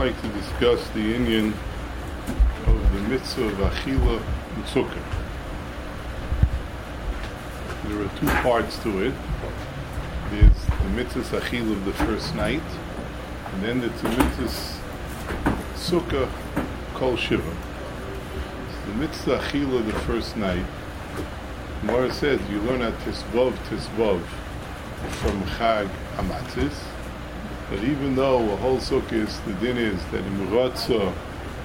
like to discuss the Indian of the mitzvah of Achila and Sukkah. There are two parts to it. There's the mitzvah Achila of the first night, and then there's the mitzvah Sukkah Kol Shiva. So the mitzvah Achila of the first night, Mara says you learn at Tisvav from Chag Hamatzis. But even though a whole sukkah the din is that in Muratza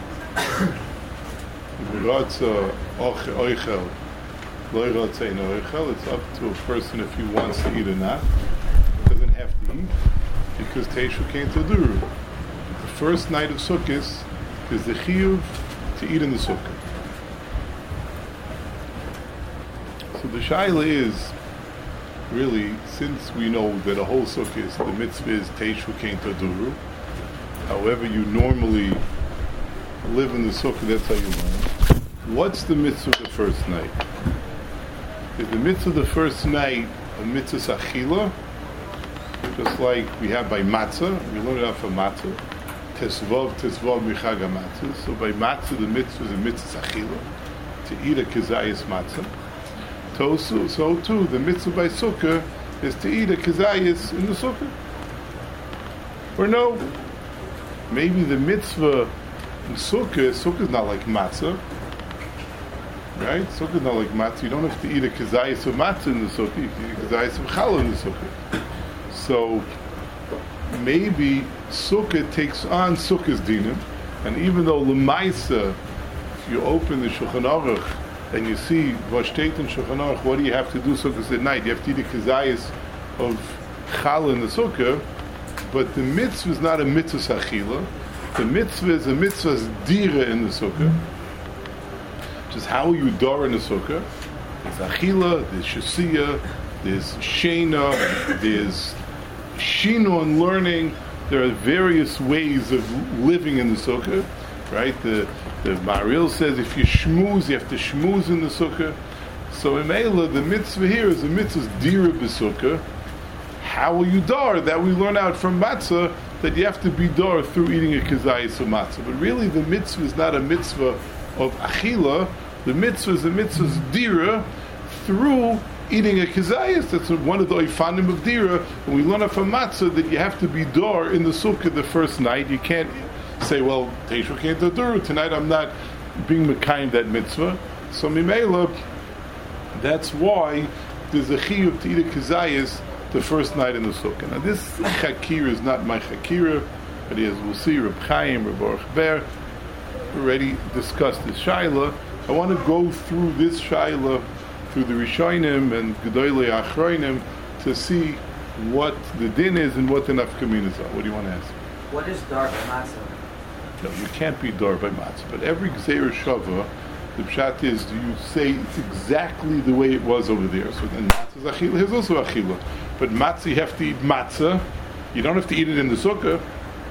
Oichel, Loi Ratza in Oichel, it's up to a person if he wants to eat or not. He doesn't have to eat because Teishu came to Duru. The first night of Sukkot is the chiyuv to eat in the sukkah. So the shaila is really, since we know that a whole sukkah the mitzvah is Teishu Kein Taduru, however you normally live in the sukkah, that's how you learn. What's the mitzvah the first night? Is the mitzvah the first night a mitzvah achila, just like we have by matzah? We learn it out from matzah. Tesvav michag matzah. So by matzah the mitzvah is a mitzvah achila, to eat a kezayis matzah. So too, the mitzvah by sukkah is to eat a kezayis in the sukkah. Or no, maybe the mitzvah in sukkah is not like matzah, right? Sukkah is not like matzah. You don't have to eat a kezayis of matzah in the sukkah. You can eat a kezayis of challah in the sukkah. So maybe sukkah takes on sukkah's dinim, and even though l'maisa, if you open the Shulchan Aruch and you see Vashtet and Shulchan Aruch, what do you have to do sukkahs at night? You have to eat a kezayis of challah in the sukkah, but the mitzvah is not a mitzvah achila. The mitzvah is a mitzvah dira in the sukkah. Just how you dar in the sukkah. There's achila, there's shasiyah, there's shena, there's shino and learning. There are various ways of living in the sukkah, right? The Maril says if you shmooze, you have to shmooze in the sukkah. So in Eila, the mitzvah here is a mitzvah dira b'sukkah. How will you dar? That we learn out from matzah, that you have to be dar through eating a kezayis of matzah. But really the mitzvah is not a mitzvah of achila. The mitzvah is a mitzvah dira through eating a kezayis. That's one of the oifanim of dira. And we learn out from matzah that you have to be dar in the sukkah the first night. You can't say, well, Teishu Kein Taduru, tonight I'm not being mekayim that mitzvah. So mimela, that's why there's a chiyuv to eat a kezayis the first night in the sukkah. Now this chakira is not my chakira, but as we'll see, Reb Chaim, Reb Baruch Ber already discussed this shaila. I want to go through this shaila through the Rishonim and Gedolei Achronim to see what the din is and what the nafkaminas are. What do you want to ask? What is dar by matzah? No, you can't be dar by matzah. But every Gzeir Shava, the pshat is, do you say it's exactly the way it was over there? So then matzah is achila, here's also achila. But matzah, you have to eat matzah. You don't have to eat it in the sukkah.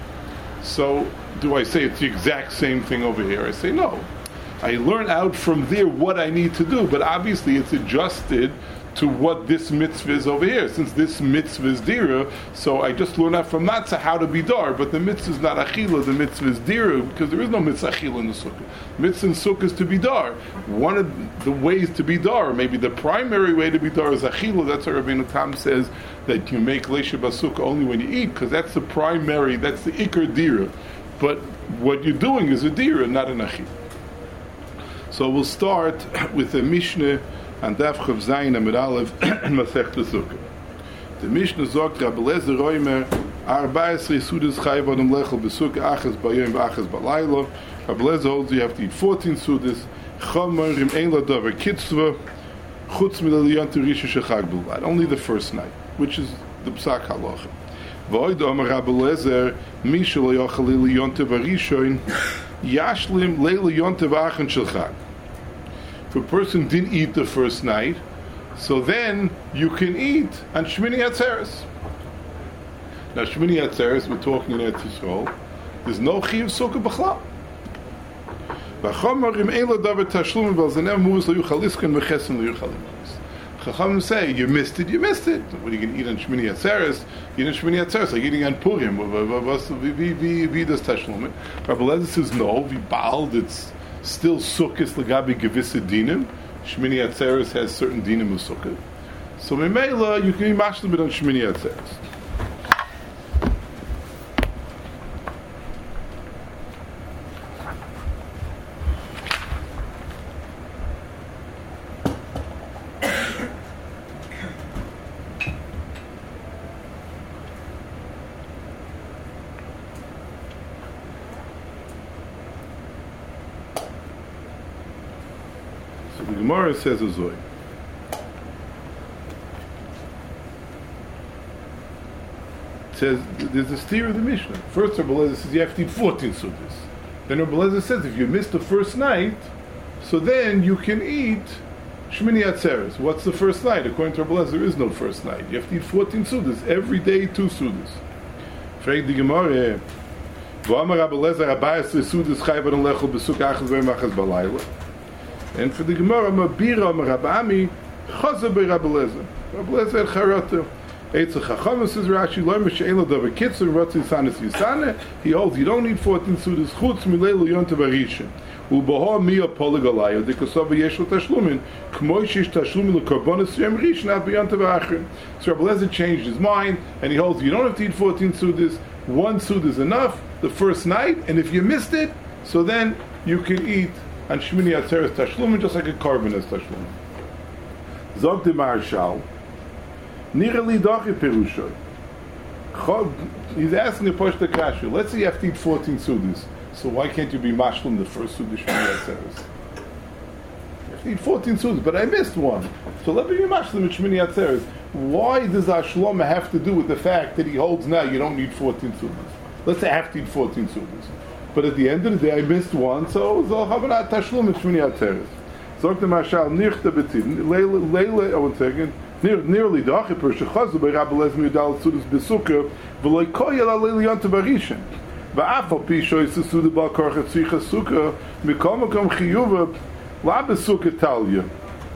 So do I say it's the exact same thing over here? I say no. I learn out from there what I need to do, but obviously it's adjusted to what this mitzvah is over here. Since this mitzvah is dira, so I just learn out from matzah how to be dar, but the mitzvah is not achila, the mitzvah is dira, because there is no mitzvah achila in the sukkah. Mitzvah in sukkah is to be dar. One of the ways to be dar, maybe the primary way to be dar is achila. That's why Rabbeinu Tam says that you make leisha basukah only when you eat, because that's the primary, that's the ikar dira. But what you're doing is a dira, not an achila. So we'll start with the Mishnah and Daf Chav Zayin Amid Aleph and Masechta Sukkah. The Mishnah sagt, Rabbi Lezer Roimer, 14 Sudas Chayv Adam Lechel B'Sukkah Achas B'Yom V'Achas B'Layla. Rabbi Lezer holds you have to eat 14 Sudas. Chomer Im Ein Ladavar Kitzvah Chutz Midaliyant Risha Shechag B'Lvad. Only the first night, which is the Psak Halacha. V'Oid Omer Rabbi Lezer Mishal Yochel Liyonte V'Rishon Yashlim Leila Yonte V'Achen Shechag. If a person didn't eat the first night, so then you can eat on Shmini Atzeres. Now Shmini Atzeres, we're talking in Eretz Yisrael, there's no Chiyuv Sukkah B'chlal. V'chomer im ein ladavar tashlum v'al zanev mu'us lo yuchal iskan v'chesem lo yuchal imus. Chachamim say, you missed it, you missed it. What are you going to eat on Shmini Atzeres? Eat on Shmini Atzeres, like eating on Purim. Wie das Tashlumin? Rabbi Lezer says, no, we bald, it's still Sukkot Lagabi Gewisse Dinim. Shmini Atzeres has certain Dinim of Sukkot. So Memela, you can be mashlim it on Shmini Atzeres. So the Gemara says a Zoy. Says there's a steer of the Mishnah. First, Rabbi Lezer says you have to eat 14 sudas. Then Rabbi Lezer says if you missed the first night, so then you can eat Shmini Atzeres. What's the first night? According to Rabbi Lezer, there is no first night. You have to eat 14 sudas every day, 2 sudas. Frag the Gemara. V'amar Rabbi Lezer abayas sudas chayvan lechol besuk achas v'machas balayla. And for the Gemara, Mabira Rabbi Ami chazav by Rabbi Lezer. Rabbi Lezer charata. Eitzel Chacham says Rashi Loimer she'en l'davar kitzur rotzi sanis yisane. He holds you don't need 14 sudas chutz mileilu yontav arishin. U'boha miya poligalayo dikosov yesh l'tashlumin k'moi shish tashlumin l'korbonis yom rishin ad b'yontav achrin. So Rabbi Lezer changed his mind and he holds you don't have to eat 14 sudas. 1 suda is enough the first night, and if you missed it, so then you can eat on Shmini Atzeres tashlumin just like a korban is tashlumin. Zog de Marshal. Nirali Dachi Perusha. He's asking the Poshta Kasha. Let's say you have to eat 14 sudas. So why can't you be mashlim the first suda Shmini Atzeres? You have to eat 14 sudas, but I missed one. So let me be mashlim Shmini Atzeres. Why does Ashloma have to do with the fact that he holds now you don't need 14 sudas? Let's say I have to eat 14 sudas. But at the end of the day I missed one, so Havanat Tashlum Shmini Atzeres. Zog the Marshal Nirchta Betin. Leila, one second. Nearly the Achiper Shechazu by Rabbi Lezer Yudal Sudas Besukkah v'loy koyel alei yontav arishin v'afal pi shoyis suda bal korchet tzricha sukkah mikol makom chiyuva la besukkah talya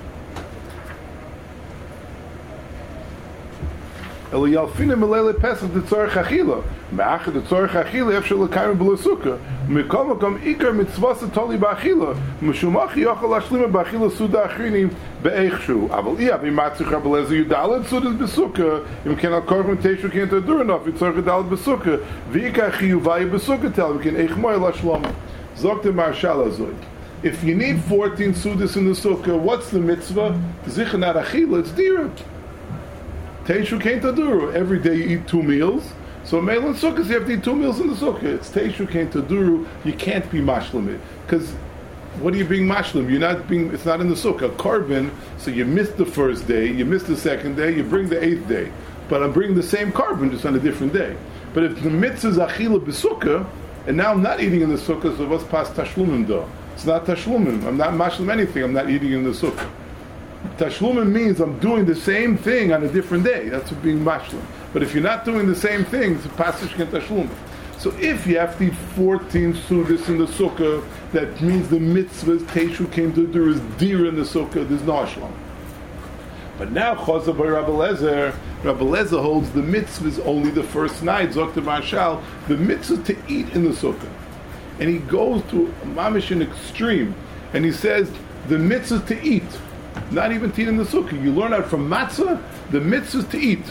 elo yalfina melele pesach de tzorech achila me'achad de tzorech achila efshel l'kayim b'lo sukkah mikol makom ikar mitzvasa toli ba'achila m'shumachi yochel ashlima ba'achila suda achrinim be'echshu aval iya b'imatzich Rabbi Lezer Yudalad sudas besukkah im ken al korban teishu ken to do enough yitzorech Yudalad besukkah v'ikar chiyuvai besukkah tel v'ken eichmoy l'shloma zog the Marshal azoy. If you need 14 sudas in the sukkah, what's the mitzvah? Zichanat achila, it's dira. Teishu Kein Taduru. Every day you eat 2 meals. So Meil and Sukkot, you have to eat 2 meals in the Sukkah. It's Teishu Kein Taduru. You can't be mashlim it. Because what are you being mashlim? You're not being, it's not in the Sukkah. Carbon, so you missed the first day, you missed the second day, you bring the 8th day. But I'm bringing the same carbon, just on a different day. But if the mitzvah is achila b'sukkah, and now I'm not eating in the Sukkah, so what's past tashlumim though? It's not tashlumim. I'm not mashlim anything, I'm not eating in the Sukkah. Tashlumim means I'm doing the same thing on a different day. That's what being mashlim. But if you're not doing the same thing, it's a passage can tashlumim. So if you have to eat 14 sudas in the sukkah, that means the mitzvah Teishu came to do is deer in the sukkah. There's no ashlam. But now Chazal by Rabbi Lezer holds the mitzvah is only the first night. Zokter Marshal, the mitzvah to eat in the sukkah, and he goes to mamish an extreme, and he says the mitzvah to eat. Not even to eat in the sukkah. You learn out from matzah, the mitzvah to eat.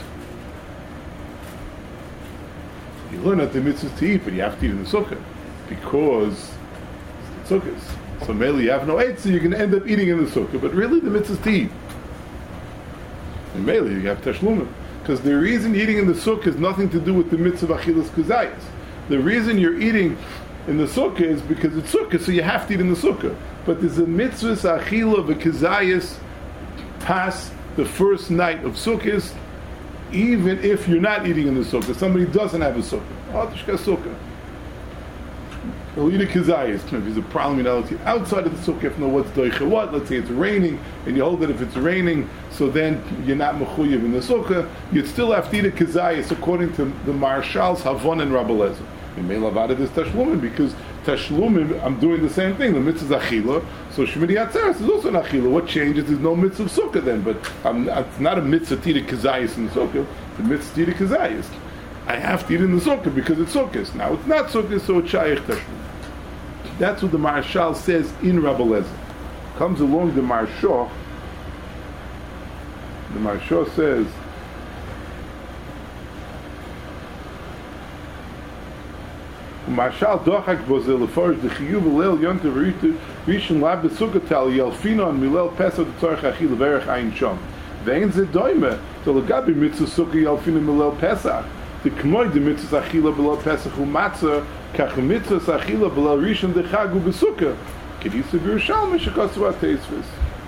You learn out the mitzvah to eat, but you have to eat in the sukkah. Because it's sukkahs. So mainly you have no eight, so you're going to end up eating in the sukkah. But really the mitzvah is to eat. And mainly you have tashlumim. Because the reason you're eating in the sukkah has nothing to do with the mitzvah achilas kazayas. The reason you're eating in the sukkah is because it's sukkah, so you have to eat in the sukkah. But there's a mitzvah achila v'kazayas past the first night of sukkahs, even if you're not eating in the sukkah. Somebody doesn't have a sukkah. Oh, tishka sukkah. He'll eat a kazayas. If there's a problem, you know, outside of the sukkah, if you know what's doicha what, let's say it's raining, and you hold that if it's raining, so then you're not mechuyev in the sukkah, you'd still have to eat a kazayas according to the Marshal's Havon and Rabbi Lezer. You may love out of this tashlumin because Tashlumim, I'm doing the same thing. The mitzvah is achila, so Shmini Atzeres is also an achila. What changes is no mitzvah of sukkah then, but it's not a mitzvah tira kazayis in the sukkah, the mitzvah tira kazayis. I have to eat in the sukkah because it's sukkah. Now it's not sukkah, so it's shayich tashlum. That's what the Marshal says in Rabbi Lezer. Comes along the Marshal. The Marshal says, Marshal dochak bozel lefarish the chiyuv leil yontav rishon lab besukkah tal yalfina on milel pesach tzarich achil verech ein sham. Vein ze doime to legabi mitzvah sukkah yalfina milel pesach. The kmoy the mitzvah achila below pesach umatzah kach mitzvah achila below rishon dechag ubesukkah. Kedisa b'Yerushalmi shekasu ateisvis.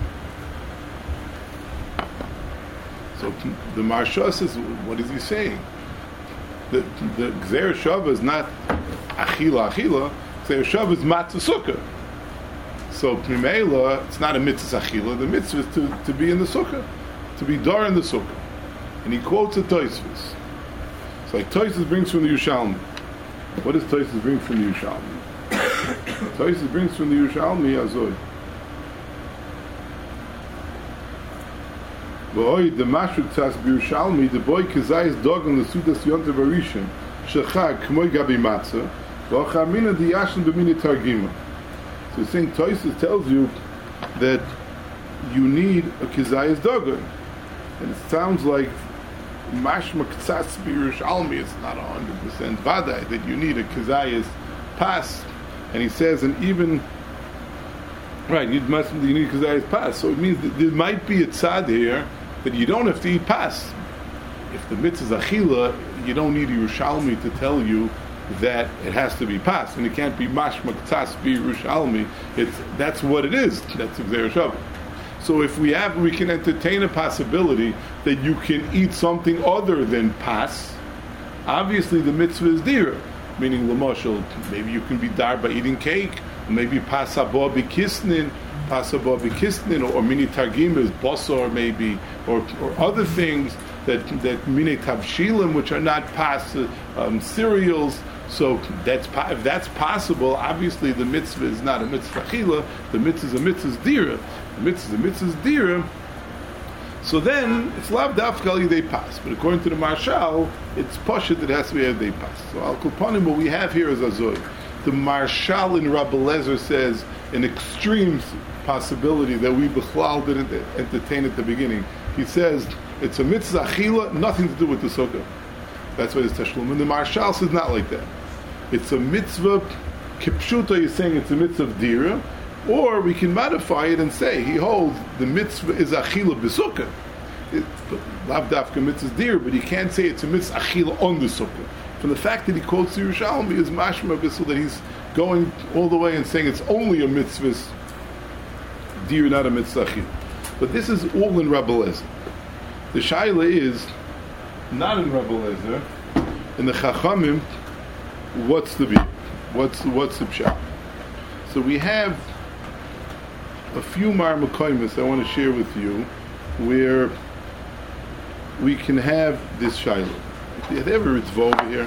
So the Marsha says, what is he saying? The Gzeir Shava is not achila. Gzeir Shava is matzah sukkah. So Pnimeila, it's not a mitzvah achila. The mitzvah is to be in the sukkah, to be dar in the sukkah. And he quotes a Tosfos. It's like Tosfos brings from the Yerushalmi. What does Tosfos bring from the Yerushalmi? Tosfos brings from the Yerushalmi Azoy. V'oi the mashuk tzas b'Yerushalmi the boy kazayis dogan l'sudas yontav harishon shechag k'moy gabi matzah v'ochamina diyashin b'mini targima. So saying Tosfos tells you that you need a kazayis dogan, and it sounds like mashma tzas b'Yerushalmi. It's not 100% vaday that you need a kazayis pas, and he says, and even right, you need kazayis pas. So it means that there might be a tzad here that you don't have to eat pas. If the mitzvah is achila, you don't need a Yerushalmi to tell you that it has to be pas, and it can't be mashma tzas be Yerushalmi. That's what it is. That's Gzeir Shava. So if we can entertain a possibility that you can eat something other than pas. Obviously, the mitzvah is dira, meaning l'moshel. Maybe you can be dar by eating cake, or maybe pas haba b'kisnin. Or mini targim is bosor maybe, or other things that mini tavshilim which are not pas cereals. So if that's possible, obviously the mitzvah is not a mitzvah chila. The mitzvah is a mitzvah dira. The mitzvah is a mitzvah dira. So then it's lav dafka yidei pas. But according to the Marshal, it's pashut that it has to be yidei pas. So al kulpanim, what we have here is azoy. The Marshal in Rabbi Lezer says an extreme possibility that we b'chlal didn't entertain at the beginning. He says it's a mitzvah achila, nothing to do with the sukkah. That's why it's tashlum. And the Marshal says not like that. It's a mitzvah kipshuta. He's saying it's a mitzvah dira, or we can modify it and say he holds the mitzvah is achila b'sukkah. Lav dafka mitzvah dira, but he can't say it's a mitzvah achila on the sukkah. From the fact that he quotes the Yerushalmi is mashma b'sul that he's going all the way and saying it's only a mitzvah dir, not a mitzvah achila. But this is all in Rabbi Lezer. The shaila is not in Rabbi Lezer. In the Chachamim, what's the beer? What's the pshat? So we have a few marmakoimus I want to share with you where we can have this shaila. Did you ever ritzvah over here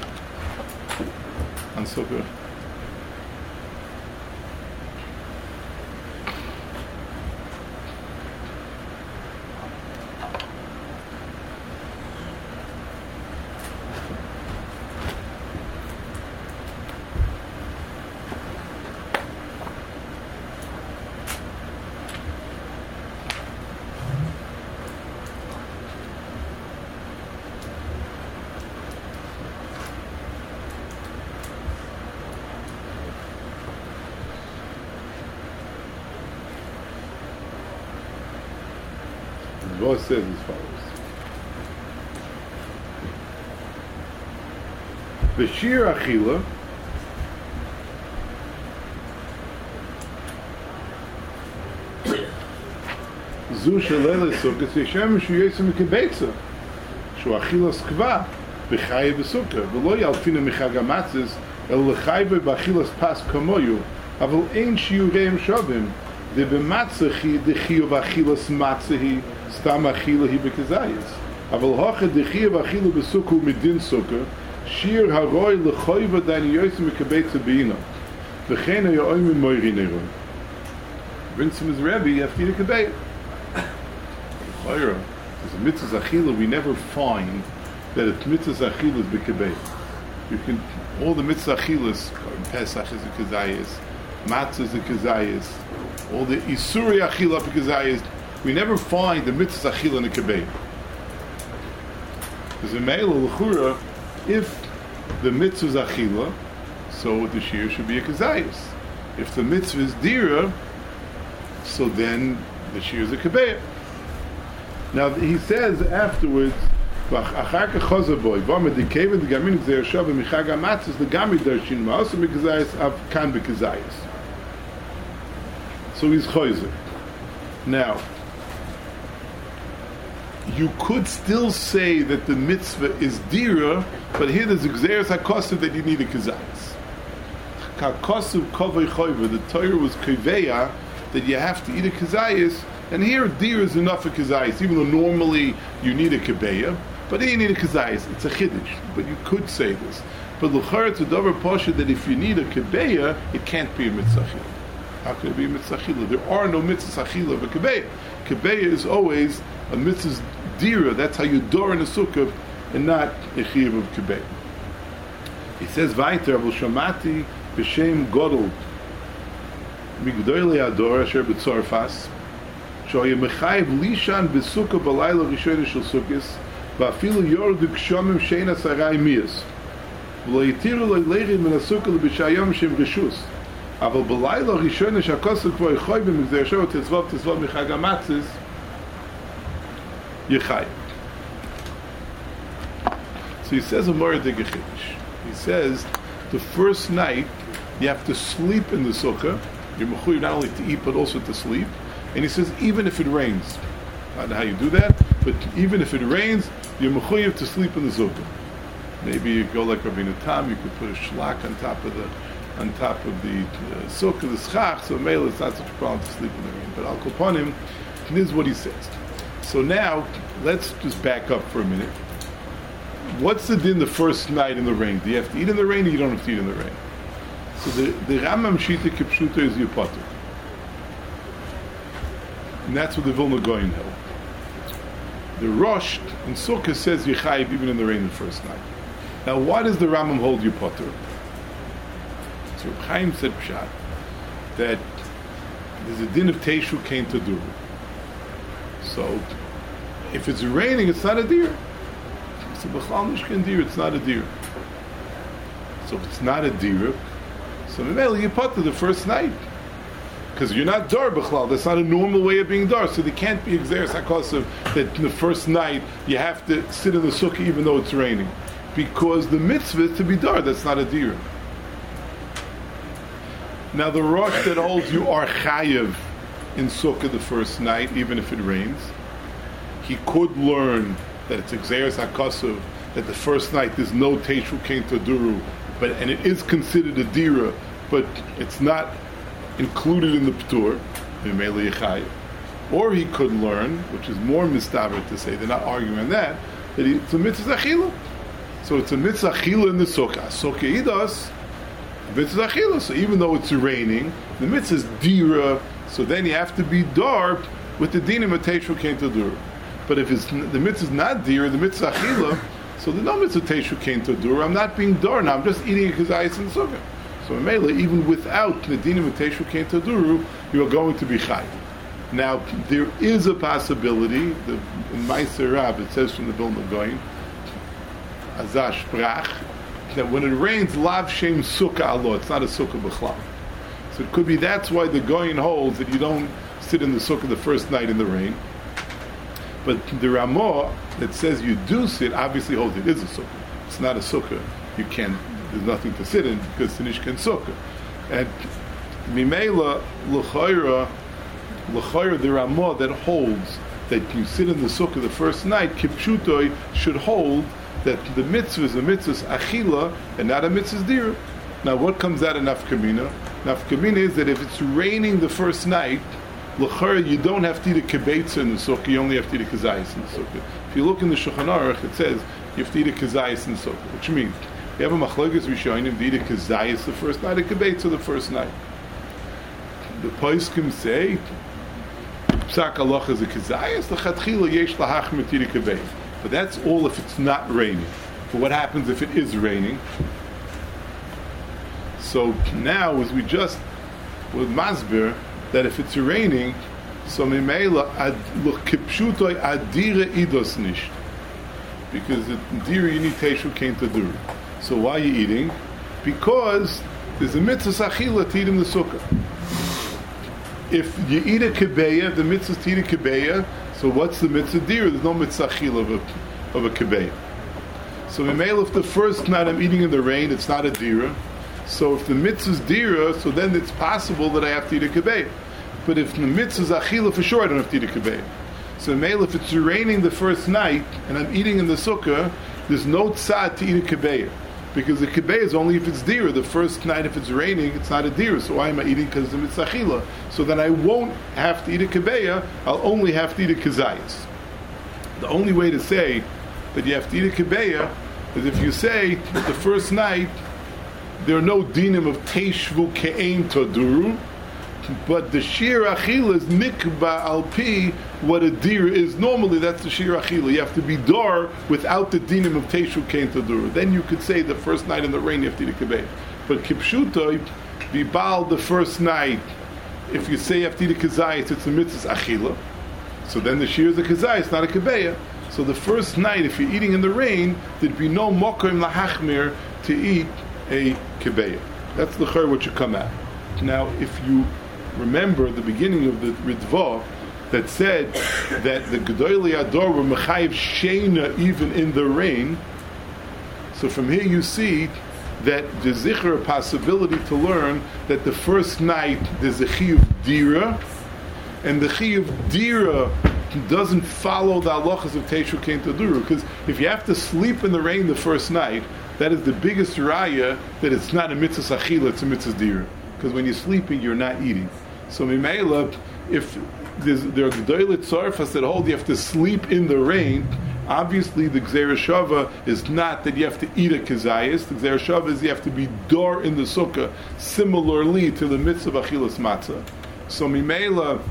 on Sukkah? The says as follows: B'shir achila zu shalele sukkah shem shu yesem kibetza shu achila skva b'chaye b'sukkah v'lo yalfina michag hamatzis el l'chayve b'achilas pas kamoyu aval ein shiureim shavim de b'matzachi d'chiyuv achilas matzahi stam achila hi b'kazayis aval hoche d'chiyuv achila b'sukkah midin sukkah shir haroi l'choyva dain yosem kibetza b'ina V'chena yo'oimin moiri neron. Brings from his Rebbe, you have to eat a kebeya. There's a mitzvah achila, we never find that a mitzvah achila is b'kebeya. You can, all the mitzvah achilas, Pesach is a kezayis, matzah is a kezayis, all the isuri achila is a kezayis, we never find the mitzvah achila in a kebeya. There's a me'ela l'chura, if the mitzvah is achila, so the shir should be a kezayis. If the mitzvah is dira, so then the shir is a kebeya. Now he says afterwards, so he's choizer. Now, you could still say that the mitzvah is dira, but here there's a gzeres hakosav that you need a kazayis. Kakosav kovei choiver, the Torah was koveya that you have to eat a kazayis, and here dira is enough for kazayis, even though normally you need a kebeya, but here you need a kazayis. It's a chiddush, but you could say this. But l'chara it's a davar pasha that if you need a kebeya, it can't be a mitzvah achila. How could it be a mitzvah achila? There are no mitzvah achila of a kebeya. Kebeya is always a mitzvah dira. That's how you door in a sukkah, and not a chiyuv of kebeya. He says, "Vayter avul shamati b'shem godol migdoilei ador asher b'tzorfas shoye mechayev lishan b'sukkah b'layla rishona shel sukkis va'afilu yordu kshamim sheina sarai miyas v'lo yitiru lo leirid min hasukkah l'b'shayom shem rishus aval b'layla rishona shakosuk v'o yichoy b'migdei asher v'titzvov michag hamatzis yichayim." So he says a Moradik Chiddush. He says the first night you have to sleep in the sukkah. You're mechuyev not only to eat but also to sleep. And he says even if it rains, I don't know how you do that, but even if it rains, you're mechuyev to sleep in the sukkah. Maybe you go like Rabbeinu Tam, you could put a shlak on top of the sukkah, the schach. So male, it's not such a problem to sleep in the rain. But Al Kopanim, this is what he says. So now let's just back up for a minute. What's the din the first night in the rain? Do you have to eat in the rain or you don't have to eat in the rain? So the Rambam Shita Kipshuta is Yipotter. And that's what the Vilna Goyen held. The Rosh in Sukkah says Yechayiv even in the rain the first night. Now why does the Rambam hold Yipotter? So Reb Chaim said Pshat that there's a din of Teishu Kain Taduru. So if it's raining, it's not a deer. So it's not a deer. So if it's not a deer, so you put to the first night. Because you're not dar b'chlal. That's not a normal way of being dar. So there can't be exeres hakosav that in the first night you have to sit in the sukkah even though it's raining. Because the mitzvah is to be dar. That's not a deer. Now the Rosh that holds you are chayev in sukkah the first night even if it rains. He could learn that it's exeres hakosav, that the first night there's no teishu kain taduru, and it is considered a dira, but it's not included in the p'tur, or he could learn, which is more mistaber to say, they're not arguing that it's a mitzvah achila. So it's a mitzvah achila in the sukkah. Sukkah idas, mitzvah achila. So even though it's raining, the mitzvah is dira, so then you have to be dark with the dinim of teishu kain taduru. But if the mitzvah is not dira, the mitzvah achila, so the no mitzvah teishu kain tadura. I'm not being dar now. I'm just eating a kazayis in the sukkah. So Mela, even without the dinim of teishu kain taduru, you are going to be chay. Now there is a possibility. In Meiser Rav it says from the Vilna Goyen, Azash Sprach, that when it rains, lav shem sukkah alo. It's not a sukkah b'chlal. So it could be that's why the Goyen holds that you don't sit in the sukkah the first night in the rain. But the Ramah that says you do sit obviously holds it is a sukkah. It's not a sukkah. You can't. There's nothing to sit in because it's an sukkah. And Mimela l'chayra the Ramah that holds that you sit in the sukkah the first night, kipshutoi should hold that the mitzvah is a mitzvah achila and not a mitzvah dira. Now what comes out of nafkamina? Nafkamina is that if it's raining the first night, l'chayra you don't have to eat a kibetza in the sukkah, you only have to eat a kazayis in the sukkah. If you look in the Shulchan Aruch, it says you have to eat a kazayis in the sukkah, which means You have a machlokes rishonim, the kazayis the first night, a kibetza the first night. The poskim say, psak halacha is a kazayis, the chatchila yesh lahachmir tira kibetza. But that's all if it's not raining. But what happens if it is raining? So now, as we just with masbir, that if it's raining, so mimela kipshutoi adira idos nisht, because the dira you need teshu came to do. So why are you eating? Because there's a mitzvah achila to eat in the sukkah. If you eat a kibeya, the mitzvah is to eat a kibeya. So what's the mitzvah dira? There's no mitzvah achila of a kibeya. So mimela, if the first night I'm eating in the rain, it's not a dira. So if the mitzvah is dira, so then it's possible that I have to eat a kibeya. But if the mitzvah is achila, for sure I don't have to eat a kibeya. So mele, if it's raining the first night and I'm eating in the sukkah, there's no tzad to eat a kibeya, because the kibeya is only if it's dira. The first night, if it's raining, it's not a dira. So why am I eating? Because the mitzvah achila. So then I won't have to eat a kibeya. I'll only have to eat a kazayas. The only way to say that you have to eat a kibeya is if you say that the first night there are no dinim of teishvu ke'ein toduru, but the shir achila is nikba al pi what a dir is. Normally that's the shir achila. You have to be dar without the dinim of teishvu ke'ein toduru. Then you could say the first night in the rain you have to eat a kibbeh. But kipshutoi, bibal the first night, if you say you have to eat a kazayis, it's a mitzvah achila. So then the shir is a kazayis, not a kibbeh. So the first night, if you're eating in the rain, there'd be no mokim lahachmir to eat a kibeya. That's the chur what you come at. Now, if you remember the beginning of the Ritva that said that the Gedolei Ador were mechayiv sheina even in the rain, so from here you see that there's a possibility to learn that the first night there's a chiyuv dira, and the chiyuv dira doesn't follow the halachas of Teishu Kein Taduru, because if you have to sleep in the rain the first night, that is the biggest raya that it's not a mitzvah achila, it's a mitzvah dira. Because when you're sleeping, you're not eating. So mimela, if there are gedolet tzarfas that hold you have to sleep in the rain, obviously the gzera shava is not that you have to eat a kazayis. The gzera shava is you have to be dor in the sukkah, similarly to the mitzvah achilas matzah. So mimela,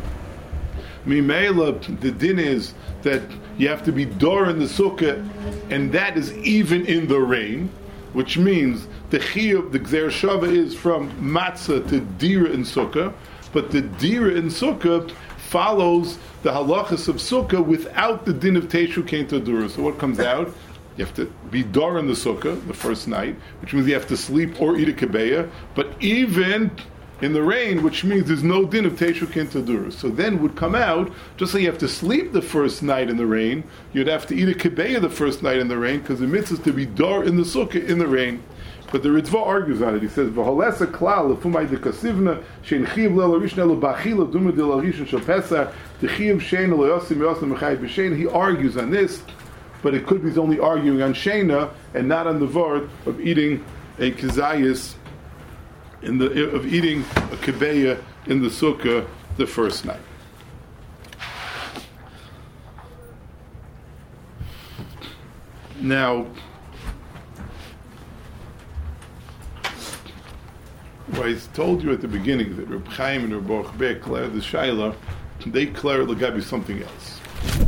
the din is that you have to be dor in the sukkah, and that is even in the rain, which means the chiyuv, the gzer shava is from matzah to dira in sukkah, but the dira in sukkah follows the halachas of sukkah without the din of teshu kein tadura. So what comes out? You have to be dor in the sukkah the first night, which means you have to sleep or eat a kibeya, but even in the rain, which means there's no din of Teishu Kein Tadura. So then would come out, just like you have to sleep the first night in the rain, you'd have to eat a kibeya the first night in the rain, because the mitzvah is to be dar in the sukkah in the rain. But the Ritva argues on it. He says, "V'holesa klal lefumay dekasivna shein chiv le'larishna le'bachila duma de l'rishon shel Pesach dechiv shein le'yosim yosim mechayiv b'shein." He argues on this, but it could be he's only arguing on sheina and not on the vart of eating a kazayis of eating a kibeya in the sukkah the first night. Now, I told you at the beginning that Reb Chaim and Reb Baruch Ber declared the Shaila, they declared Lagabi something else.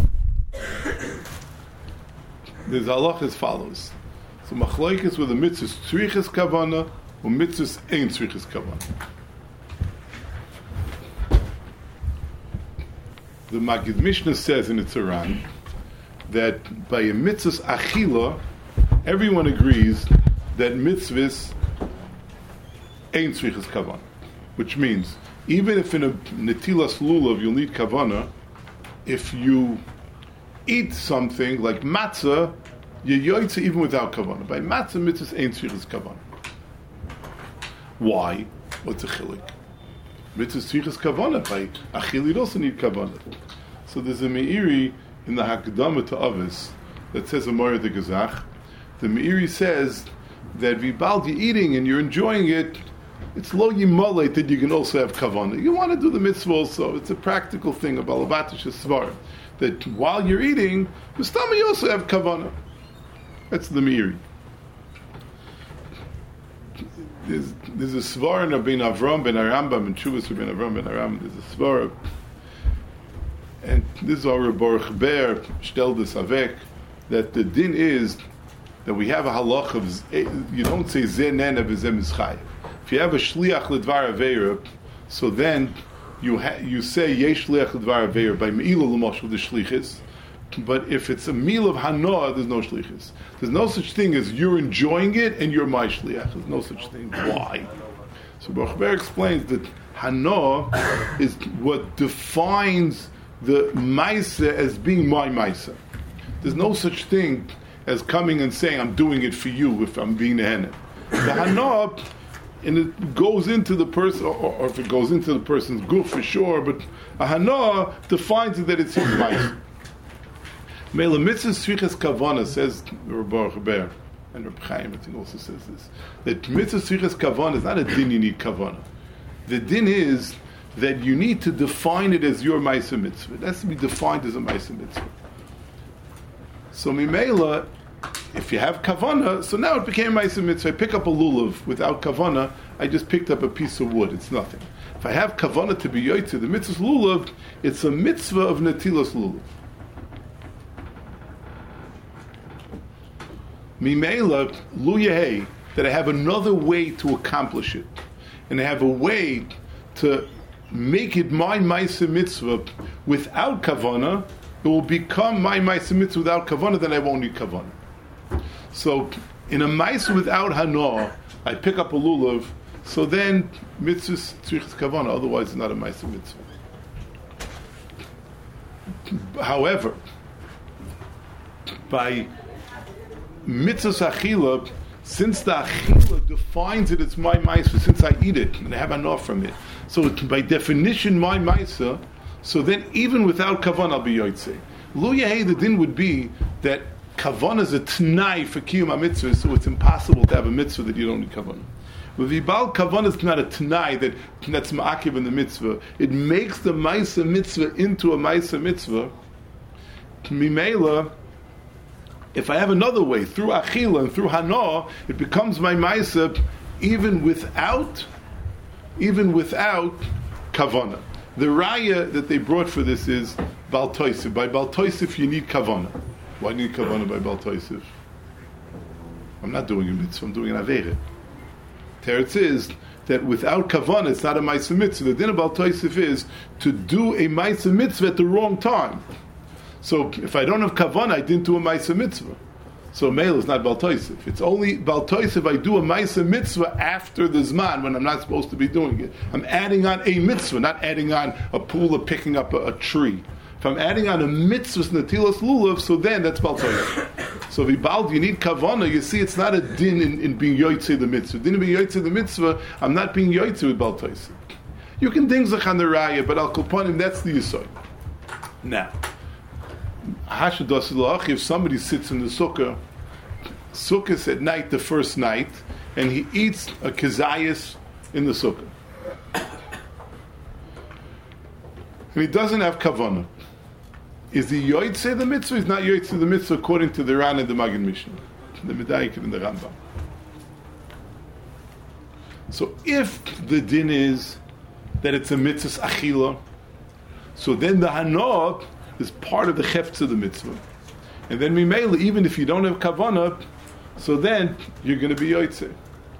There's halach as follows. So machlokes with the mitzvah tzrichas kavana or mitzvahs ein tzrichas kavana. The Magid Mishnah says in its Aran that by a mitzvah's achila, everyone agrees that mitzvahs ein tzrichas kavana, which means even if in a netilas lulav you'll need kavana, if you eat something like matzah, you yoytze even without kavana. By matzah mitzvahs ein tzrichas kavana. Why? What's a chilik? Mitzvahs tzrichas kavana. By achil you also need kavana. So there's a meiri in the Hakdama to Avos that says a Moira de Gezach. The meiri says that v'bal you're eating and you're enjoying it, it's lo yimaleit that you can also have kavana. You want to do the mitzvah also. It's a practical thing, a balabatish svar, that while you're eating, you also have kavana. That's the meiri. there's a svara in Rabbeinu Avram ben Arambam and Chuvas Rabbeinu Avram ben Arambam. There's a svara, and this is our Baruch Ber Shtel de Savek, that the din is that we have a halach of you don't say Zeh Nena v'Zeh Mizchayev. If you have a shliach l'dvar aveira, so then you say yesh shliach l'dvar aveira by me'ilah l'moshel the shlichus. But if it's a meal of hana, there's no shlichus. There's no such thing as you're enjoying it and you're my shliach. There's no such thing. Why? So Baruch Ber explains that hana is what defines the maisa as being my maisa. There's no such thing as coming and saying I'm doing it for you if I'm being the henna. The hana, and it goes into the person, or if it goes into the person's guf for sure, but a hana defines it that it's his maisa. Mele mitzvah svichas kavana, says Baruch Ber, and Reb Chaim I think also says this, that mitzvah svichas kavana is not a din you need kavana. The din is that you need to define it as your ma'aseh mitzvah. It has to be defined as a ma'aseh mitzvah. So mimela, if you have kavana, so now it became ma'aseh mitzvah. I pick up a lulav without kavana, I just picked up a piece of wood. It's nothing. If I have kavana to be yoytze, the mitzvah lulav, it's a mitzvah of netilas lulav. Mimela, luyahei, that I have another way to accomplish it. And I have a way to make it my ma'aseh mitzvah without kavana, it will become my ma'aseh mitzvah without kavana, then I won't need kavana. So, in a ma'aseh without hana, I pick up a lulav, so then mitzvah tzrichas kavana, otherwise it's not a ma'aseh mitzvah. However, by mitzvah achila, since the achila defines it, it's my ma'aseh, since I eat it, and I have enough from it. So by definition, my ma'aseh, so then even without kavanah, I'll be yotzei. Lo yehei, the din would be that kavanah is a t'nai for kiyum ha-mitzvah, so it's impossible to have a mitzvah that you don't need kavanah. With Vibal, kavanah is not a t'nai that's ma'akiv in the mitzvah. It makes the ma'aseh mitzvah into a ma'aseh mitzvah. Mimela, if I have another way, through achila and through hana, it becomes my ma'aseh even without kavana. The raya that they brought for this is Bal Toisif. By Bal Toisif you need kavana. Why do you need kavana by Bal Toisif? I'm not doing a mitzvah, I'm doing an averet. Teretz is that without kavana it's not a ma'aseh mitzvah. The din of Bal Toisif is to do a ma'aseh mitzvah at the wrong time. So if I don't have kavana, I didn't do a ma'aseh mitzvah. So male is not Bal Toisif. It's only Bal Toisif I do a ma'aseh mitzvah after the zman when I'm not supposed to be doing it. I'm adding on a mitzvah, not adding on a pool or picking up a tree. If I'm adding on a mitzvah netilas lulav, so then that's Bal Toisif. So vibald, you need kavana. You see, it's not a din in being yoytze the mitzvah. Din in being yoytze the mitzvah, I'm not being yoytze with Bal Toisif. You can ding zach on the raya, but al kolpanim, that's the yisod. Now, if somebody sits in the sukkah at night, the first night, and he eats a kezayis in the sukkah, and he doesn't have kavanah, is he yoytze the mitzvah? He's not yoytze the mitzvah according to the Ran and the Magen Mishnah, the Medayik and the Rambam. So if the din is that it's a mitzvah achila, so then the hanot is part of the chefetz of the mitzvah. And then mimele, even if you don't have kavanah, so then you're going to be yoytze.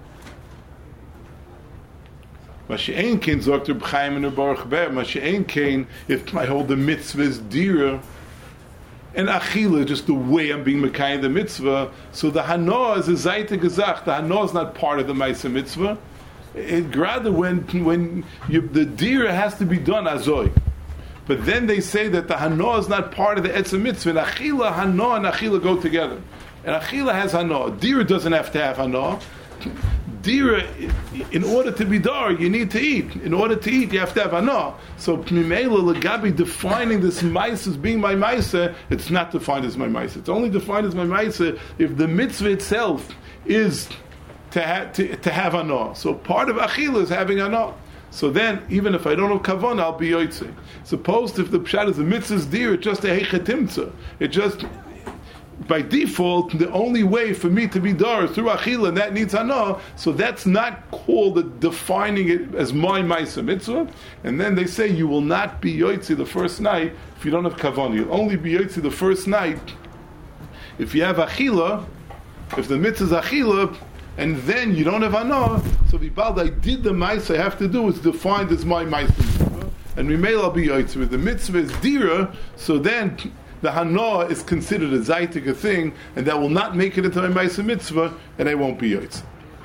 Mashe'en kein sagt Reb Chaim and Baruch Ber, Mashe'en kein, if I hold the mitzvah is dira, and achila, just the way I'm being mekayim the mitzvah, so the hana is a zayte gezach, the hana is not part of the ma'aseh mitzvah. It rather when the dira has to be done azoy. But then they say that the hana is not part of the etzem mitzvah. And achila, hana, and achila go together. And achila has hana. Dira doesn't have to have hana. Dira, in order to be dar, you need to eat. In order to eat, you have to have hana. So mimela legabi defining this ma'aseh as being my ma'aseh, it's not defined as my ma'aseh. It's only defined as my ma'aseh if the mitzvah itself is to have hana. So part of achila is having hana. So then, even if I don't have kavanah, I'll be yoytze. Suppose if the pshat is a mitzvah's deer, it's just a heichetimtza. It just, by default, the only way for me to be dar is through achila, and that needs hana. So that's not called defining it as my ma'aseh mitzvah. And then they say you will not be yotzi the first night if you don't have kavanah. You'll only be yotzi the first night if you have achila. If the mitzvah is achila, and then you don't have hana, so the bald I did the ma'aseh I have to do is defined as my ma'aseh mitzvah, and we may all be yotzi. The mitzvah is dira, so then the hana is considered a zaytik thing, and that will not make it into my ma'aseh mitzvah, and I won't be yotzi.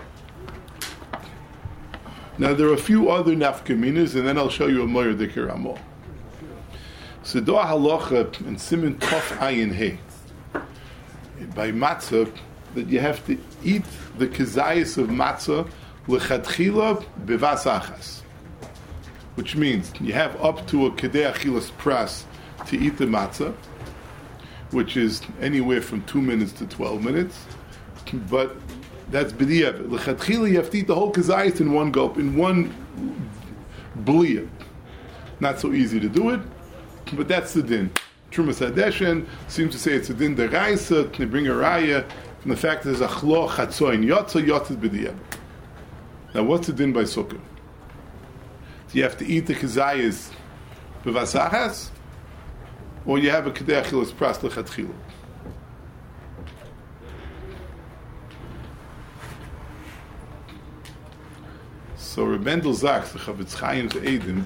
Now there are a few other nafkaminas, and then I'll show you a moyer dikir amol. So do halacha and simin tof ayin hey by matzah that you have to eat the kezayis of matzah lechatchila bevas achas, which means you have up to a kedei achilas pras to eat the matzah, which is anywhere from 2 minutes to 12 minutes, but that's b'diavad. Lechatchila you have to eat the whole kezayis in one gulp, in one bliyah. Not so easy to do it, but that's the din. Trumas Hadeshen seems to say it's a din deraisa. They bring a raya from the fact that there's a chlo chatzoin yotza yotzes b'diavad. Now, what's the din by sukkah? So you have to eat the kezayis b'vasachas, or you have a kedei achilas pras lechatchila. So Reb Mendel Zaks, the Chavetz Chaim's Eidim,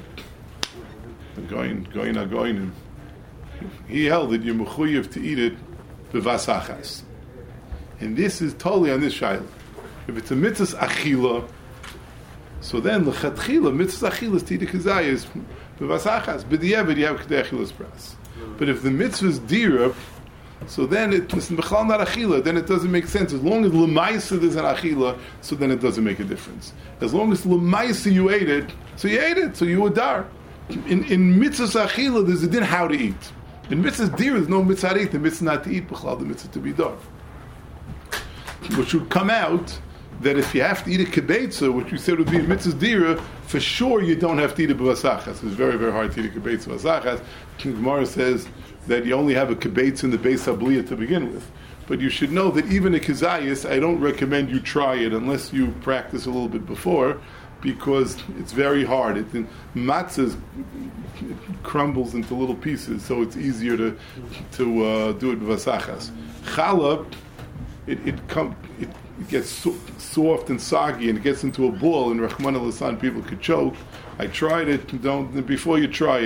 going, he held that you're mechuyev to eat it b'vasachas. And this is totally on this shayla. If it's a mitzvah achila, so then the chatchila mitzvah achila is to eat the kezayis b'vasachas. B'diavad you have kedei achilas pras. But if the mitzvah is dira, so then it's b'chal not achila. Then it doesn't make sense. As long as l'maisa there's an achila, so then it doesn't make a difference. As long as l'maisa you ate it, so you ate it, so you were dar. In mitzvah achila, there's a din how to eat. In mitzvah dira, there's no mitzvah to eat. The mitzvah not to eat, b'chal the mitzvah to be dar. Which would come out that if you have to eat a kibetza, which we said would be a mitzvah dira, for sure you don't have to eat a b'vasachas. It's very, very hard to eat a kibetza b'vasachas. Gemara says that you only have a kibetza in the Beis Habliyah to begin with. But you should know that even a kezayis, I don't recommend you try it unless you practice a little bit before, because it's very hard. Matzah crumbles into little pieces, so it's easier to do it b'vasachas. Challah, it gets soft and soggy, and it gets into a ball, and Rahman al-Hassan, people could choke. I tried it. Before you try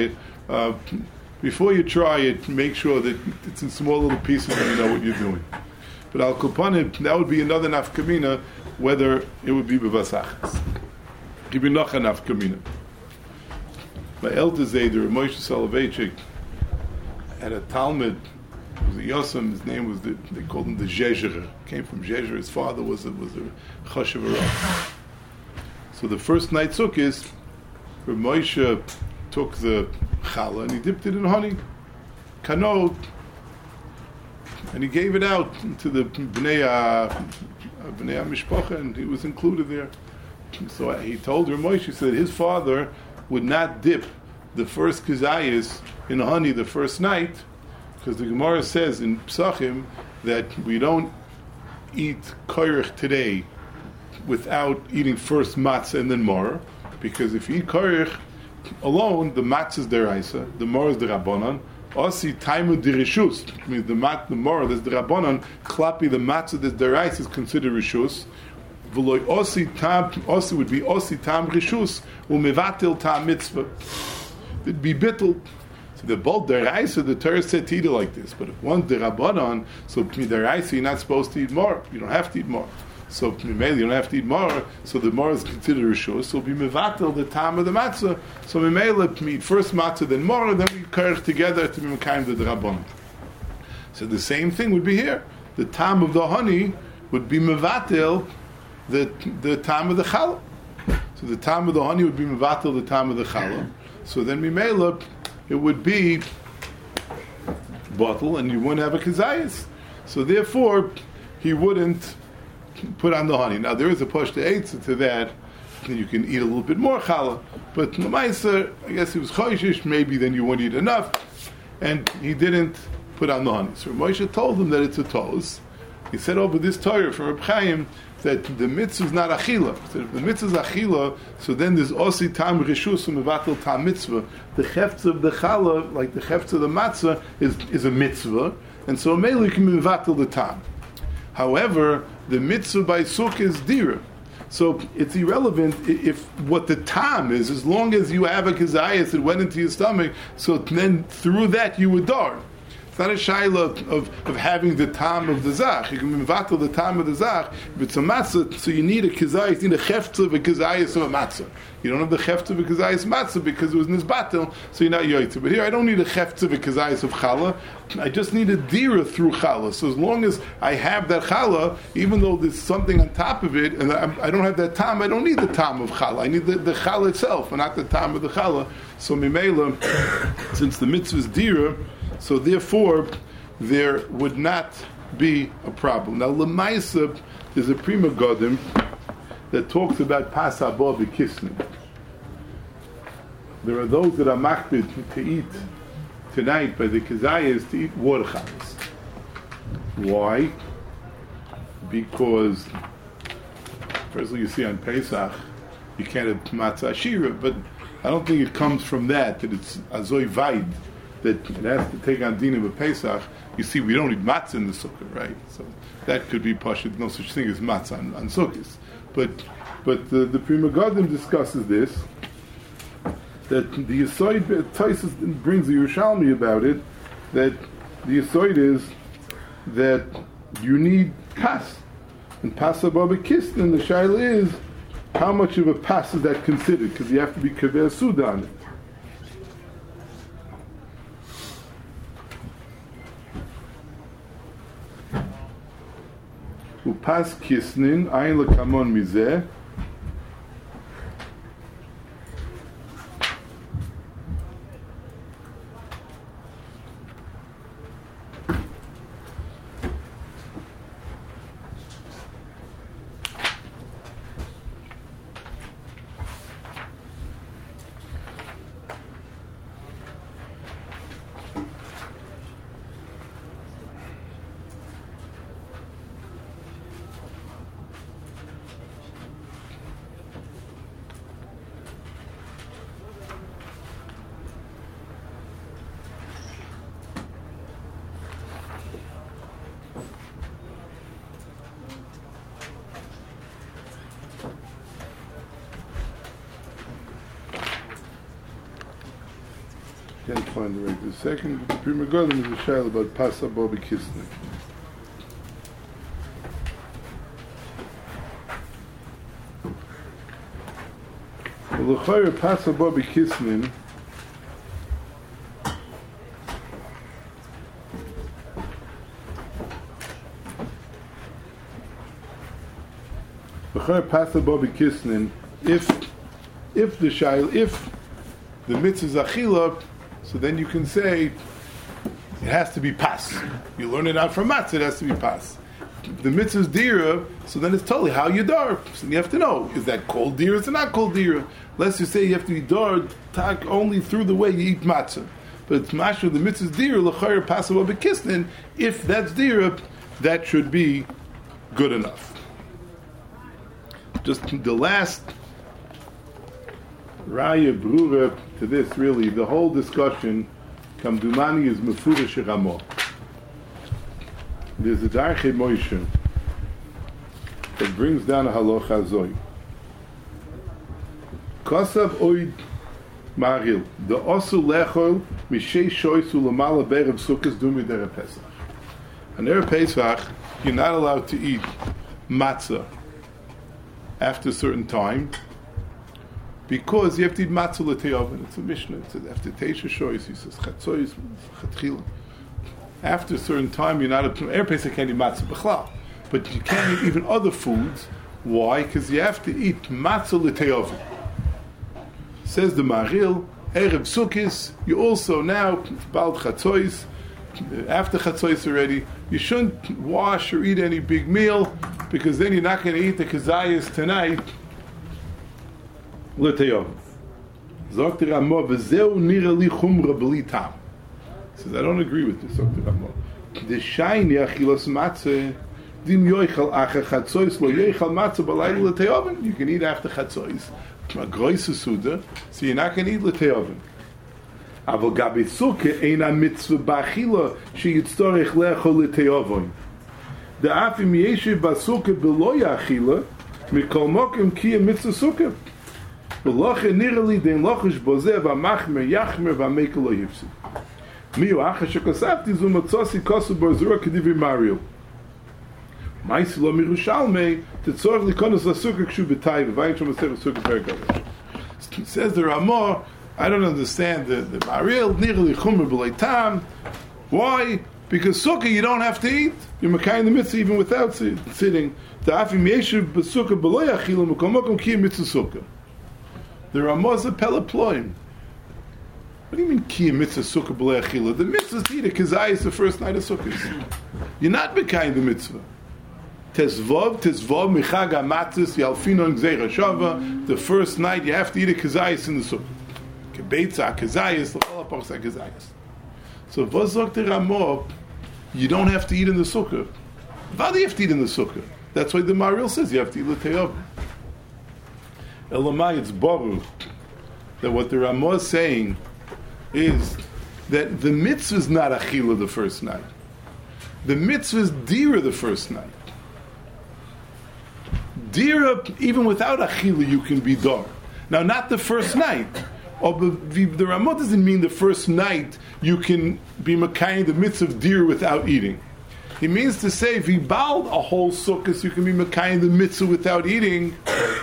it, make sure that it's in small little pieces and you know what you're doing. But al kulpanim, that would be another nafkamina, whether it would be b'vasachas. Give me noch a nafkamina. My elder Zayder, Moshe Soloveitchik, had a Talmud. It was a Yosem. His name was they called him the Zezher. Came from Zezher. His father was a Choshev Rav. So the first night Sukkot, Reb Moshe took the challah and he dipped it in honey, kanot, and he gave it out to the bnei mishpacha, and he was included there. So he told Reb Moshe, he said his father would not dip the first kezayis in honey the first night, because the Gemara says in Psachim that we don't eat koyrich today without eating first matzah and then maror, because if you eat koyrich alone, the matzah is deraisa, the maror is derabanan. Osi taimu dirishus, which means the maror that's derabanan, klapi the matzah that's deraisa is considered rishus. V'loi osi would be osi tam rishus umevatil tam mitzvah. It'd be bittul. So the both deraisa, the Torah said to eat it like this. But if one's derabanan, so deraisa you're not supposed to eat more. You don't have to eat more. So Mimele, you don't have to eat more, so the more is considered rishus. So be mevatel the time of the matzah. So Mimele, we eat first matzah, then more, and then we carry together to be mekayim the drabanan. So the same thing would be here. The time of the honey would be mevatel the time of the challah. So the time of the honey would be mevatel the time of the challah. So then Mimele, it would be bottle, and you wouldn't have a kezayis. So therefore, he wouldn't put on the honey. Now there is a push to eitz to that, and you can eat a little bit more challah. But Lamaisa, I guess he was choishish. Maybe then you wouldn't eat enough, and he didn't put on the honey. So Moshe told him that it's a tos. He said over this Torah from Reb Chaim that the mitzvah is not achila. So if the mitzvah is achila, so then there's osi tam rishus u'mevatel tam mitzvah. The chefts of the challah, like the chefts of the matzah, is a mitzvah, and so mainly you can mevatel the tam. However, the mitzvah by sukkah is dira. So it's irrelevant if what the tam is, as long as you have a kazayas that went into your stomach, so then through that you would dar. It's not a shaila of having the tam of the zach. You can mevatel the tam of the zach. If it's a matzah, so you need a kazayas, you need a cheftza of a kazayas of a matzah. You don't have the cheftza of a kazayas matzah because it was nisbatel, so you're not yoytze. But here I don't need a cheftza of a kazayas of challah. I just need a dira through challah. So as long as I have that challah, even though there's something on top of it, and I don't have that tam, I don't need the tam of challah. I need the challah itself, and not the tam of the challah. So mimela, since the mitzvah is dira, so therefore, there would not be a problem. Now, Lemaisa, there's a Prima Godim that talks about Pas Haba B'Kisnin. There are those that are makbid to eat tonight by the Kazayas to eat water chametz. Why? Because, firstly, you see on Pesach, you can't have matzah ashira, but I don't think it comes from that it's azoy vaid, that it has to take on din of a Pesach. You see, we don't eat matzah in the sukkah, right? So that could be pashut. No such thing as matzah on sukkahs. But the Prima Godim discusses this, that the Yisoid, Taisus brings the Yerushalmi about it, that the Yisoid is that you need pas. And pas above a kiss, and the shaila is, how much of a pas is that considered? Because you have to be kaver suda on it. Upas kisnin, ayin lekamon mizeh. Can't find the right this second. The Prima Godim is a shaila about Pas Haba B'Kisnin. Well, l'chayr Pas Haba B'Kisnin l'chayr Pas Haba B'Kisnin, if the shaila, if the mitzvah is achila, so then you can say it has to be pas. You learn it out from matzah, it has to be pas. The mitzvah is dira, so then it's totally how you dar. So you have to know, is that called dira, is it not called dira? Unless you say you have to be dar tak only through the way you eat matzah. But it's mashur, the mitzvah is dira, l'chayr pas haba b'kisnin, if that's dira, that should be good enough. Just the last Raya Brura to this, really, the whole discussion, Kamdumani, is Mefurish Ramo. There's a Darchei Moshe that brings down a halacha zoi. Kosav oid maril, the osu lechol mishei shoysu lamala berev sukkos dumi der Pesach. On Erev Pesach, you're not allowed to eat matzah after a certain time, because you have to eat matzah l'te'oven. It's a Mishnah. It says after Teisha Shoyis, he says chatzoyis, chatchila. After a certain time, you're not Erev Pesach can't eat matzah b'chlal, but you can't eat even other foods. Why? Because you have to eat matzah l'te'oven. Says the Maril, Erev Sukkis, you also now bald chatzoyis. After chatzoyis already, you shouldn't wash or eat any big meal, because then you're not going to eat the kazayas tonight. L'teyov. Sagt Ramo, v'zeu nira li chumra b'li tam. Says, I don't agree with this, Dr. Ramo. The shiny achilas matzah, dim yoichal acha chatzois lo yoichal matzah balayla l'teoven. You can eat after chatzois. A groise suda, so you're not going to eat l'teoven. Aval gabi sukkah eina mitzvah ba'achila sheyitztorech le'echol l'teoven. The afim yeshiv ba'sukkah beloy achila mikol mokim ki mitzvah sukkah. V'loche nirali den lochish bozeh v'machmer yachmer v'mekel lo yivsi. Miu acha shekosafti zu matzosi kosu borzura kedivi Mario. Maisi lo mirushalmei tetzorach likonos l'sukkah kshu b'tayv v'vayin shom asech l'sukkah perikavash. Says the Ramah, I don't understand the Mario nirali chumer b'lei tam. Why? Because sukkah you don't have to eat. You're makayim the mitzvah even without sitting. The afim yeshiv b'sukkah b'loy achila mikol mokom ki mitzvah sukkah. The Ramah is a pelaploim. What do you mean ki mitzvah sukkah b'loy achila? The mitzvah is to eat a kazayis the first night of sukkah. You're not makayim the mitzvah. Tezvov michag amatzis yalfinon gzeira shava. The first night you have to eat a kazayis in the sukkah. Kebeitza kazayis l'chol ha'parsa kazayis. So v'zok the Ramah, you don't have to eat in the sukkah. Why do you have to eat in the sukkah? That's why the Maril says you have to eat l'te'ov. Elamai, it's baruch that what the Ramah is saying is that the mitzvah is not achila the first night. The mitzvah is dira the first night. Dira, even without achila, you can be dar. Now, not the first night. The Ramah doesn't mean the first night you can be makayim the mitzvah of dir without eating. He means to say, if you bald a whole sukkah, so you can be makayim the mitzvah without eating.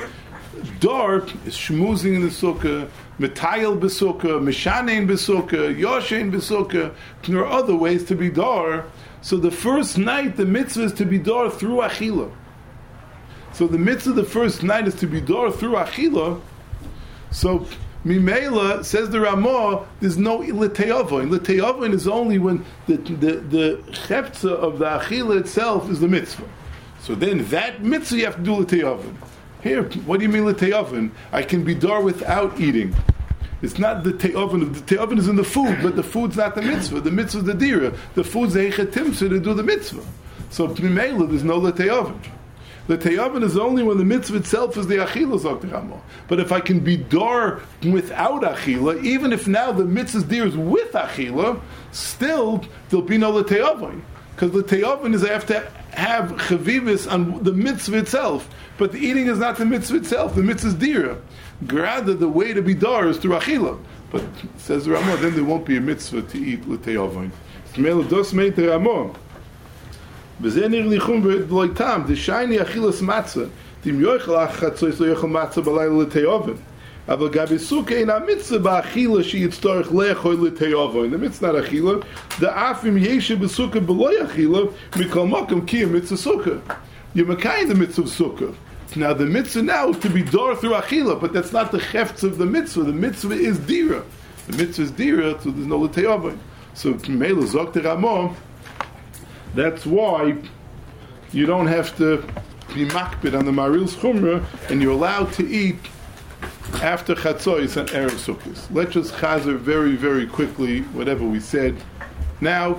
Dar is shmuzing in the sukkah, metayel b'sukkah, mishanein b'sukkah, yoshein b'sukkah. There are other ways to be dar. So the first night, the mitzvah is to be dar through achila. So the mitzvah the first night is to be dar through achila. So Mimela, says the Ramah, there's no l'te'ovin. L'te'ovin is only when the cheptza of the achila itself is the mitzvah. So then that mitzvah you have to do l'te'ovin. Here, what do you mean l'te'ovin? I can be dar without eating. It's not the te'ovin. The te'ovin is in the food, but the food's not the mitzvah. The mitzvah is the dira. The food's the hechetimsa to do the mitzvah. So Mimela, there's no l'te'ovin. The te'avin is only when the mitzvah itself is the achila, Zok Ramo. But if I can be dar without achila, even if now the mitzvah's dir is with achila, still there'll be no te'avin. Because the te'avin is I have to have chavivis on the mitzvah itself. But the eating is not the mitzvah itself, the mitzvah's dira. Rather, the way to be dar is through achila. But, says the Ramah, then there won't be a mitzvah to eat l'te'avin. Smell dos meit the Ramah. V'zenir lichum v'loitam, the shiny achilas matzah, dim yoichel achatzois lo yoichel matzah balayla l'te'oven. Aval gabi sukkah in ha-mitzvah ba'achila sheyitztorech le'echoi l'te'oven. The mitzvah not achila. The afim yeshe b'sukkah b'loy achila, mikol mokum ki mitzvah sukkah. You're makayim the mitzvah sukkah. Now the mitzvah now is to be dar through achila, but that's not the chefts of the mitzvah. The mitzvah is dira. The mitzvah is dira, so there's no l'te'oven. So Mela Zok the Ramah, that's why you don't have to be makbid on the Maril's Chumrah, and you're allowed to eat after Chatzois and Erev Sukkos. Let's just chazer very, very quickly whatever we said. Now,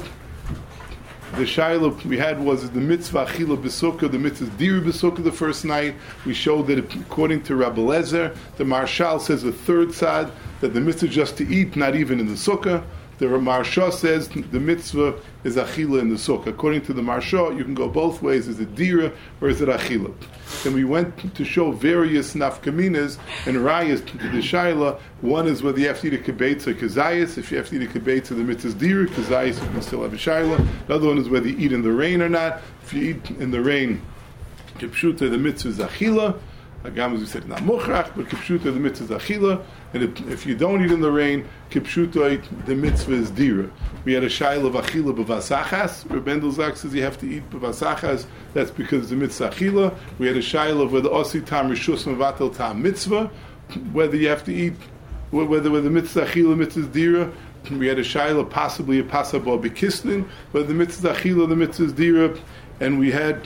the shayla we had was the mitzvah achila b'sukkah, the mitzvah diri b'sukkah the first night. We showed that according to Rabbi Lezer, the Marshal says the third side, that the mitzvah just to eat, not even in the sukkah. The Marsha says the mitzvah is achila in the sukkah. According to the Marsha, you can go both ways. Is it dira or is it achila? Then we went to show various nafkaminas and rayas to the shaila. One is whether you have to eat a kibbetz or kazayas. If you have to eat a kibbetz, the mitzvah is dira. Kazayas, you can still have a shaila. The other one is whether you eat in the rain or not. If you eat in the rain, kipshuta, the mitzvah is achila. Agam, as we said, not mochrach, but kipshuta, the mitzvah is achila. And if you don't eat in the rain, kipshuta, the mitzvah is dira. We had a shayla of achila b'vasachas. Reb Bendelzak says you have to eat b'vasachas. That's because the mitzvah achila. We had a shayla of whether osi tam rishus mevatel tam mitzvah, whether you have to eat, whether the mitzvah achila, mitzvah is dira. We had a shayla possibly a pasabah b'kisnin, whether the mitzvah achila, the mitzvah is dira. And we had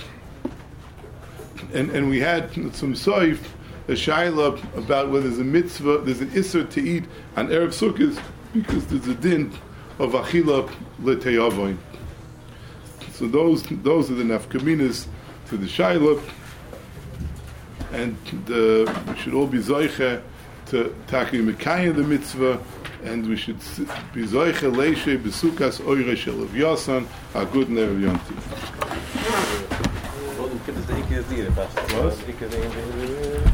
some soif, a shayla about whether there's a mitzvah, there's an isser to eat on Erev Sukkot, because there's a din of achila l'teyavoin. So those are the nafkaminas to the shaila, and we should all be zoiche to taki mekayim the mitzvah, and we should be zoiche leishe besukas oire shel of Yasan a good nev yonti. Was?